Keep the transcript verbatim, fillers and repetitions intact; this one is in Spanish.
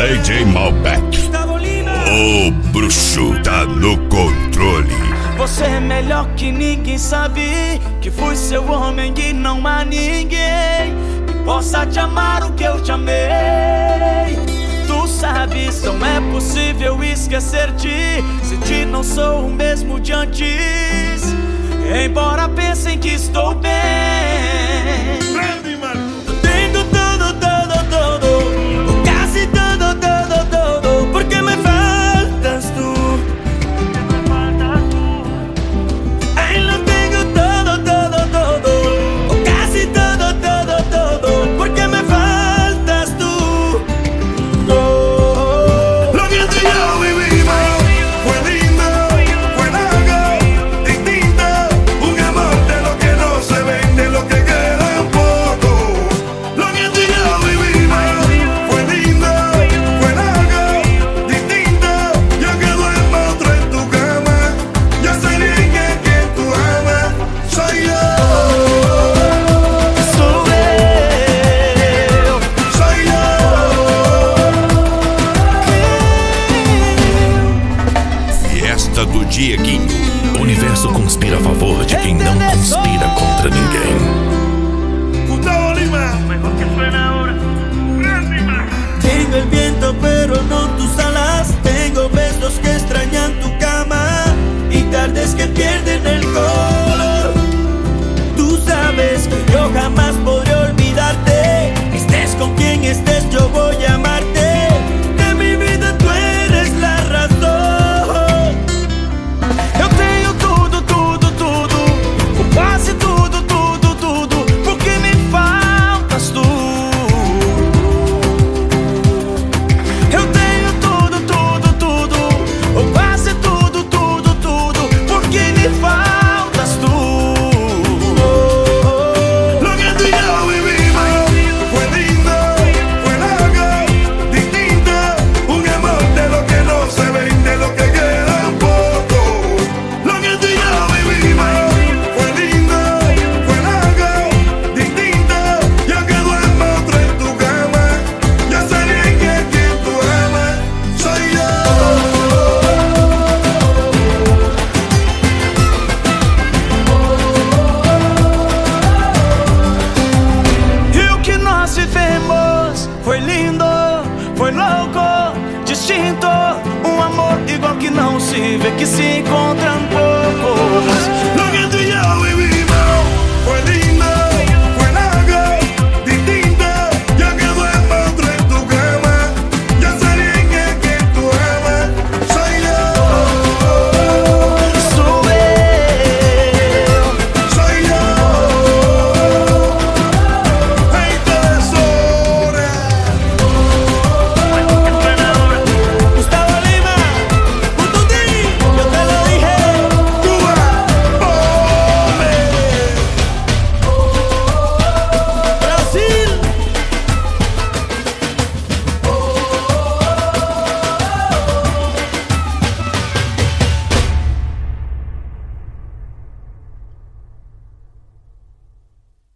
D J Malbec, o bruxo tá no controle. Você é melhor que ninguém, sabe que fui seu homem e não há ninguém que possa te amar o que eu te amei. Tu sabes, não é possível esquecer-te se te não sou o mesmo de antes. Embora pensem que estou bem, tenho tudo, tudo, tudo, quase tudo, tudo, tudo, porque me faltas tu. Ainda tenho tudo, tudo, tudo, quase tudo, tudo, tudo, porque me faltas tu. Oh, lo que tú y yo vivimos fue lindo, fue largo, distinto, un amor de lo que no se vende, lo que queda un poco. Lo que tú y yo vivimos fue lindo, fue largo, distinto. Yo que duermo otro en tu cama, yo sé bien que quien tú amas soy yo. sou eu, Soy yo. Fiesta do Dieguinho. O universo conspira a favor de quem não conspira contra ninguém. Gustavo Lima. tengo el viento pero no tus alas, tengo besos que extrañan tu cama y tardes que pierden el color. Tú sabes que yo jamás podré olvidarte, estés con quien estés yo voy a amarte. De mi vida tú eres la razón. Eu tenho tudo, tudo, tudo, quase tudo, tudo, tudo, porque me faltas tu. Eu tenho tudo, tudo, tudo, quase tudo, tudo, tudo, porque me faltas tu. Lo que tú y yo vivimos fue lindo, fue largo, distinto, un amor de lo que no se vende, lo que queda un poco. Lo que tú y yo vivimos fue lindo, fue largo, distinto. Yo que duermo otro en tu cama, yo sé bien que quien tú amas soy yo. E o que nós vivemos foi lindo, foi louco, distinto, um amor igual que não se vê, que se